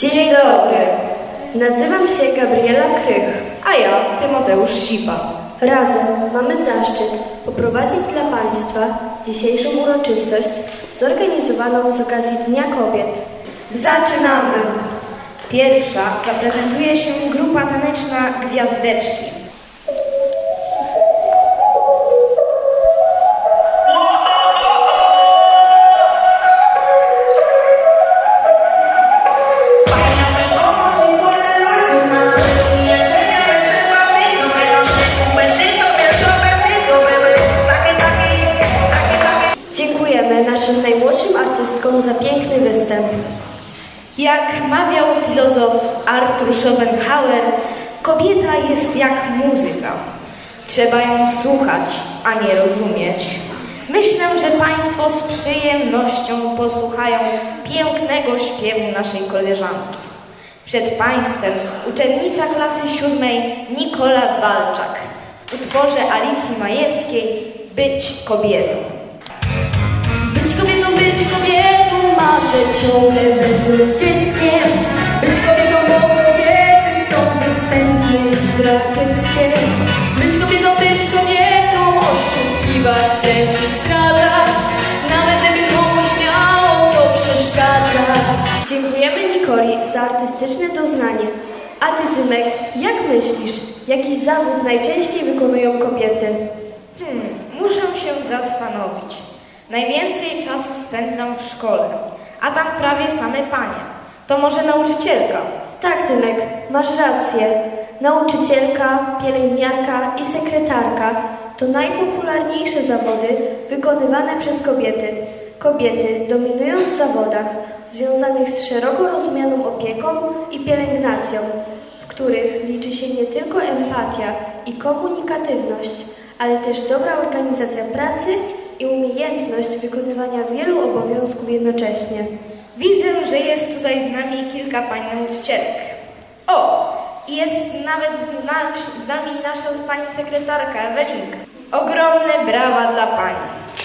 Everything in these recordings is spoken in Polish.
Dzień dobry. Nazywam się Gabriela Krych, a ja Tymoteusz Sipa. Razem mamy zaszczyt poprowadzić dla Państwa dzisiejszą uroczystość zorganizowaną z okazji Dnia Kobiet. Zaczynamy! Pierwsza zaprezentuje się grupa taneczna Gwiazdeczki. Dziękujemy naszym najmłodszym artystkom za piękny występ. Jak mawiał filozof Arthur Schopenhauer, kobieta jest jak muzyka. Trzeba ją słuchać, a nie rozumieć. Myślę, że Państwo z przyjemnością posłuchają pięknego śpiewu naszej koleżanki. Przed Państwem uczennica klasy 7 Nikola Walczak w utworze Alicji Majewskiej Być kobietą. Być kobietą, marzę ciągle będąc dzieckiem. Być kobietą, bo kobiety są występne i zdradzieckie. Być kobietą, oszukiwać, dręczyć, zdradzać. Nawet gdyby komuś miało to przeszkadzać. Dziękujemy Nikoli za artystyczne doznanie. A Ty, Tymek, jak myślisz, jaki zawód najczęściej wykonują kobiety? Muszę się zastanowić. Najwięcej czasu spędzam w szkole, a tam prawie same panie. To może nauczycielka? Tak, Tymek, masz rację. Nauczycielka, pielęgniarka i sekretarka to najpopularniejsze zawody wykonywane przez kobiety. Kobiety dominują w zawodach związanych z szeroko rozumianą opieką i pielęgnacją, w których liczy się nie tylko empatia i komunikatywność, ale też dobra organizacja pracy i umiejętność wykonywania wielu obowiązków jednocześnie. Widzę, że jest tutaj z nami kilka pań nauczycielek. O, i jest nawet z nami nasza pani sekretarka Ewelinka. Ogromne brawa dla pani.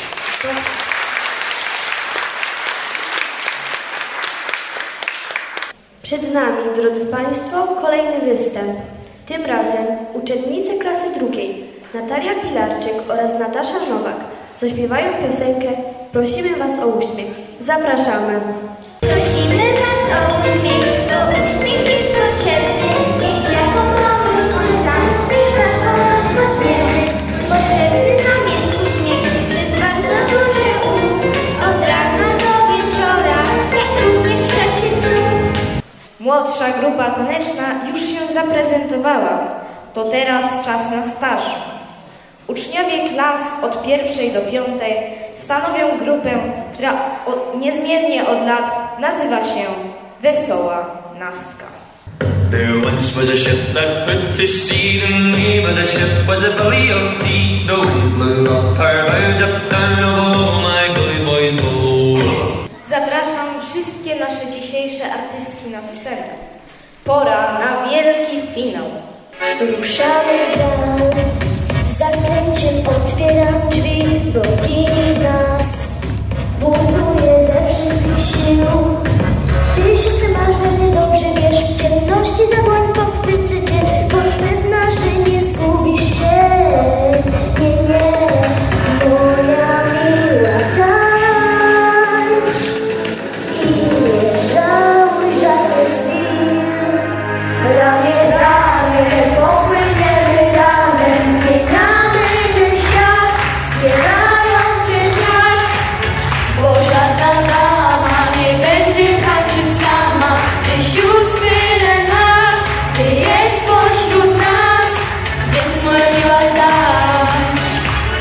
Przed nami, drodzy Państwo, kolejny występ. Tym razem uczennice klasy 2, Natalia Pilarczyk oraz Natasza Nowak, zaśpiewają piosenkę Prosimy Was o uśmiech. Zapraszamy. Prosimy Was o uśmiech, bo uśmiech jest potrzebny. Niech jako pomoc on zamknie podniebny. Potrzebny nam jest uśmiech przez bardzo duży U. Od rana do wieczora, jak również w czasie snu. Młodsza grupa taneczna już się zaprezentowała. To teraz czas na starszą. Uczniowie klas od 1 do 5 stanowią grupę, która niezmiennie od lat nazywa się Wesoła Nastka. There once was a ship that put to sea. The name of the ship was a belly of tea. The wind blew up her bow, up down, oh my bully boys blow. Zapraszam wszystkie nasze dzisiejsze artystki na scenę. Pora na wielki finał. Ruszamy w dal, zaklęciem otwieram drzwi, bo ginie nas buzuje ze wszystkich sił. Ty się masz we mnie dobrze, wiesz, w ciemności zabłoń pochwycę cię, bądź pewna, że nie zgubisz się. Nie, nie, moja miła, tańcz i nie żałuj żadnych chwil. Ramię w ramię popłyniemy razem, zmieniamy ten świat, zbierając się tak, bo żadna dama nie będzie tańczyć sama, gdy sióstry ma, gdy jest pośród nas, więc moja miła tańcz.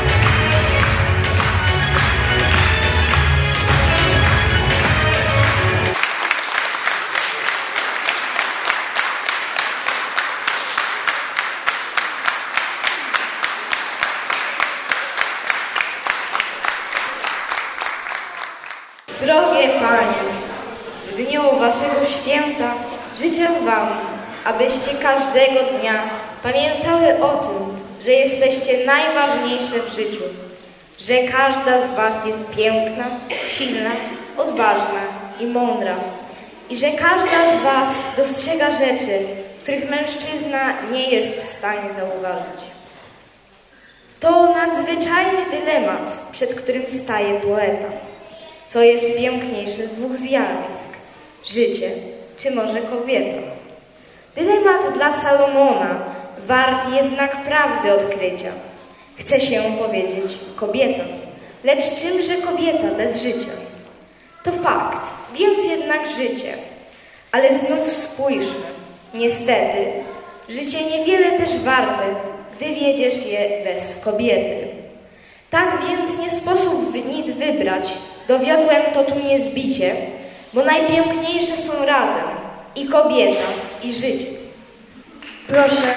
Drogie panie, w dniu waszego święta życzę wam, abyście każdego dnia pamiętały o tym, że jesteście najważniejsze w życiu, że każda z was jest piękna, silna, odważna i mądra. i że każda z Was dostrzega rzeczy, których mężczyzna nie jest w stanie zauważyć. To nadzwyczajny dylemat, przed którym staje poeta. Co jest piękniejsze z dwóch zjawisk? Życie, czy może kobieta? Dylemat dla Salomona, wart jednak prawdy odkrycia. Chce się powiedzieć kobieta, lecz czymże kobieta bez życia? To fakt, więc jednak życie. Ale znów spójrzmy, niestety, życie niewiele też warte, gdy wiedziesz je bez kobiety. Tak więc nie sposób nic wybrać, dowiodłem to tu niezbicie, bo najpiękniejsze są razem i kobieta, i życie. Proszę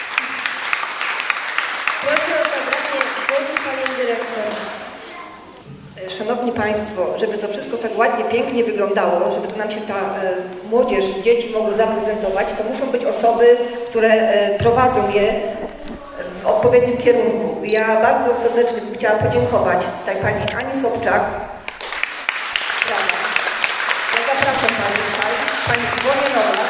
o zabranie głosu panią dyrektor. Szanowni Państwo, żeby to wszystko tak ładnie, pięknie wyglądało, żeby tu nam się ta młodzież, dzieci mogły zaprezentować, to muszą być osoby, które prowadzą je w odpowiednim kierunku. Ja bardzo serdecznie bym chciała podziękować tutaj pani Ani Sobczak. Brawa. Ja zapraszam Pani tutaj, pani Iwonie Nowak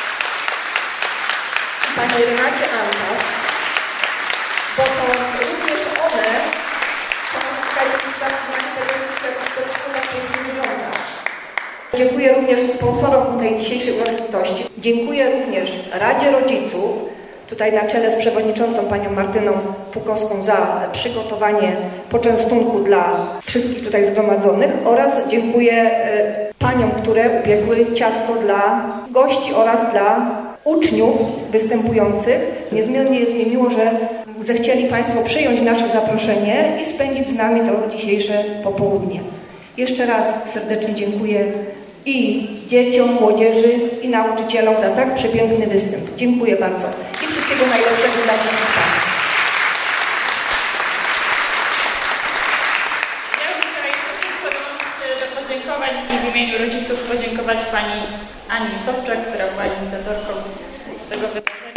i pani Renacie Antas, bo to również one są tutaj ilustracjami tego, jak to wszystko tak pięknie wygląda. Dziękuję również sponsorom tej dzisiejszej uroczystości. Dziękuję również Radzie Rodziców, tutaj na czele z przewodniczącą panią Martyną Pukowską za przygotowanie poczęstunku dla wszystkich tutaj zgromadzonych oraz dziękuję paniom, które upiekły ciasto dla gości oraz dla uczniów występujących. Niezmiernie jest mi miło, że zechcieli Państwo przyjąć nasze zaproszenie i spędzić z nami to dzisiejsze popołudnie. Jeszcze raz serdecznie dziękuję i dzieciom, młodzieży i nauczycielom za tak przepiękny występ. Dziękuję bardzo i wszystkiego najlepszego dla wszystkich Państwa. Ja chciałam tylko dołączyć do podziękowań i w imieniu rodziców podziękować pani Ani Sobczak, która była inicjatorką tego wydarzenia.